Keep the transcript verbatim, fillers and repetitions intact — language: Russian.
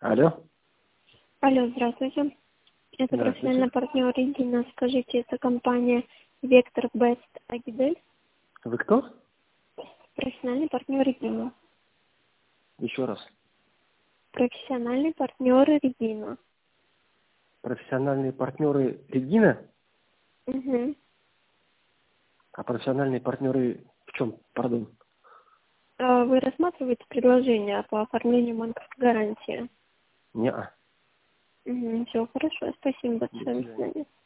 Алло. Алло, здравствуйте. Это Здравствуйте. профессиональный партнер Регина. Скажите, это компания Вектор Бест Агидель? Вы кто? Профессиональный партнер Регина. Еще раз. Профессиональный партнер Регина. Профессиональные партнеры Регина? Угу. А профессиональные партнеры в чем? Пардон. Вы рассматриваете предложение по оформлению банковской гарантии? Неа. Угу. Все хорошо, спасибо До большое. До свидания. свидания.